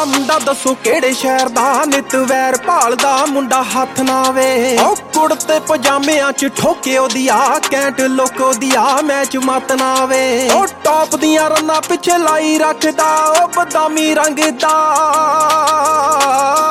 ਮੁੰਡਾ ਦੱਸੋ ਕਿਹੜੇ ਸ਼ਹਿਰ ਦਾ, ਨਿਤ ਵੈਰ ਭਾਲਦਾ ਮੁੰਡਾ ਹੱਥ ਨਾ ਵੇ। ਉਹ ਕੁੜਤੇ ਪਜਾਮਿਆਂ ਚ ਠੋਕੇ ਉਹਦੀ ਆ, ਕੈਂਟ ਲੁੱਕ ਉਹਦੀ ਆ, ਮੈਚ ਮਤ ਨਾ ਵੇ। ਉਹ ਟੌਪ ਦੀਆਂ ਰੰਨਾਂ ਪਿੱਛੇ ਲਾਈ ਰੱਖਦਾ, ਉਹ ਬਦਾਮੀ ਰੰਗ ਦਾ